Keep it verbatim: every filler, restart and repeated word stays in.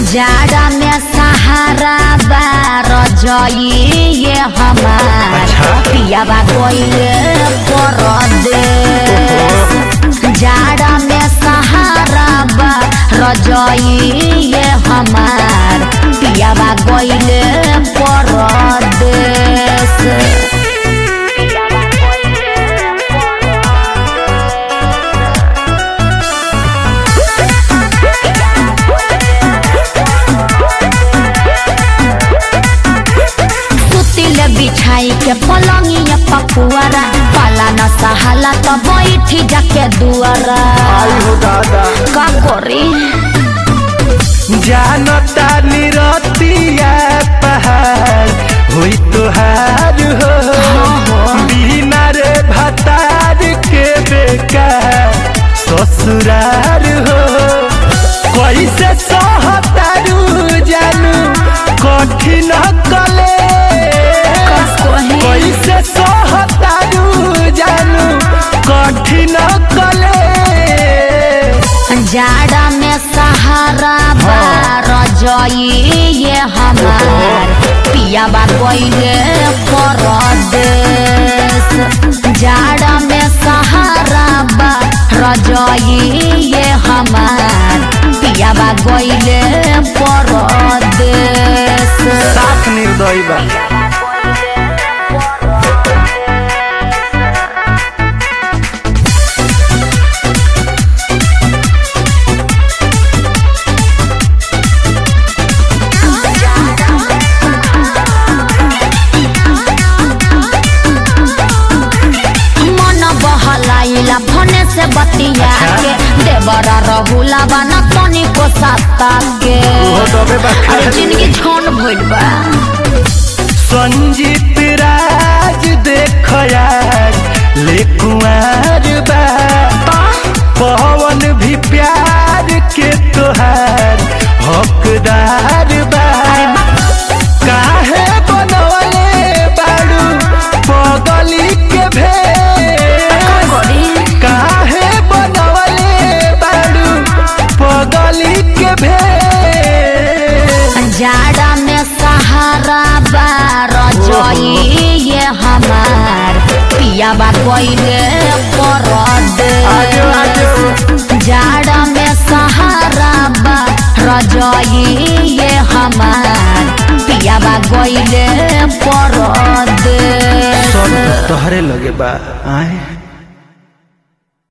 जाड़ा में सहारा बार ये हमार पियावा कोइले परदेस। जाड़ा में सहारा बार ये हमार पियावा कोइले परदेस। बिछाई के पलंगिया पपुआरा पाला न सहाला तो बैठी जाके दुआरा का करी जानता निरतिया पहाड़ हुई तोहार हो बिना रे भतार के बेकार ससुरार हो कैसे सहतारू जानू कठिन कले कैसे सहतारू जानू कठिन कले। जाड़ा में सहारा बार ये हमार पियावा कोइले परदेस। जाड़ा में सहारा बार ये हमार पियावा कोइले परदेस। साफ निर्दयी बा भने से बतिया के देवरा रहुला बना तनी को साता के अरे जिंदगी छोड़ भइल बा। संजीत राज देख यार ले कुंवर बा पवन भी प्यार के तोहार हकदार बा। काहे बनवले बाड़ू पगली के भेष काहे बनवले बाड़ू पगली के भेष। जाड़ा में सहारा बार ये हमार पियावा कोइले परदेस। जाड़ा में सहारा बार ये हमार पियावा कोइले परदेस। तोहरे लगे बा आए।